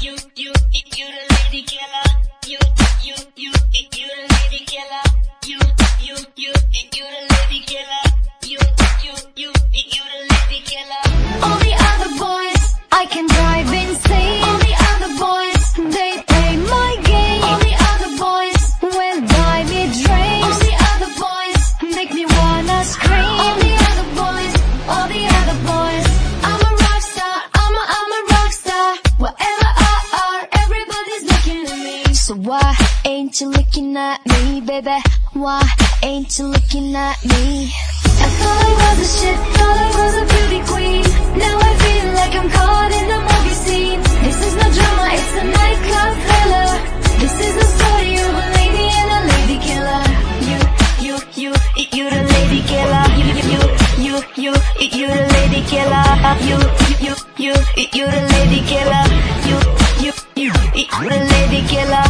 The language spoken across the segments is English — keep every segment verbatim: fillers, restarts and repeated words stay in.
you, you, you the lady killer. You, you, you, you the lady killer. You, you, you, you the lady killer. You, you, you, you the lady killer. All the other boys, I can drive insane. All the other boys, they play my game. All the other boys will buy me drinks. All the other boys make me wanna scream. All the other boys, all the other boys, I'm a rock star, I'm a, I'm a rock star. Wherever I are, everybody's looking at me. So why ain't you looking at me, baby? Why ain't you looking at me? I thought I was a shit, thought I was a beauty queen. Now I feel like I'm caught in a movie scene. This is no drama, it's a nightclub thriller. This is the story of a lady and a lady killer. You, you, you, you the lady killer. You, you, you, you, you the lady killer. You, you, you, you the lady killer. You, you, you, you the lady killer.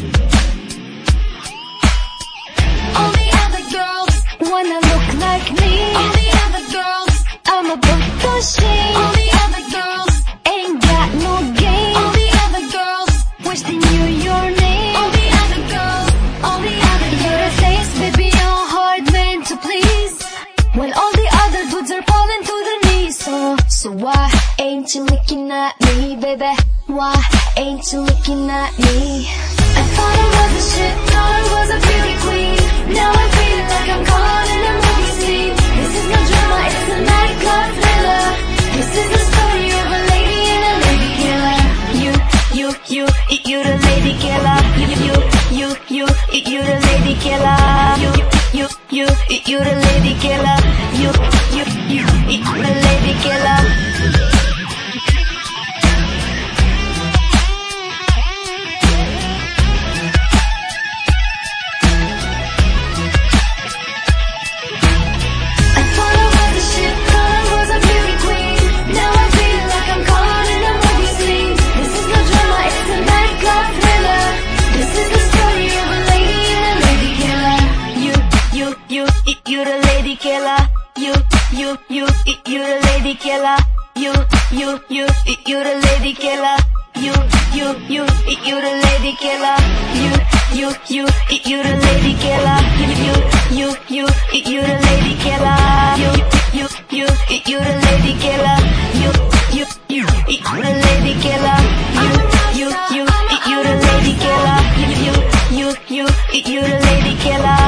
All the other girls wanna look like me. All the other girls, I'm a book machine. All the other girls ain't got no game. All the other girls wish they knew your name. All the other girls, all the other girls, you're a face, baby, you're a hard man to please. When all the other dudes are falling to their knees. So, so why ain't you looking at me, baby? Why ain't you looking at me? I thought I was a shit, thought I was a beauty queen. Now I feel like I'm caught in a movie scene. This is no drama, it's a nightclub thriller. This is the story of a lady and a lady killer. You, you, you, you the lady killer. You, you, you, you, you the lady killer. You, you, you, you the lady killer. You, you, you, you the lady killer. You the lady killer. You, you, you, you the lady killer. You, you, you, you the lady killer. You, you, you, you the lady killer. You, you, you, you the lady killer. You, you, you, you the lady killer. You, you, you, you the lady killer. You, you, you, you the lady killer. You, you, you, you the lady killer. You, you, you, you the lady killer.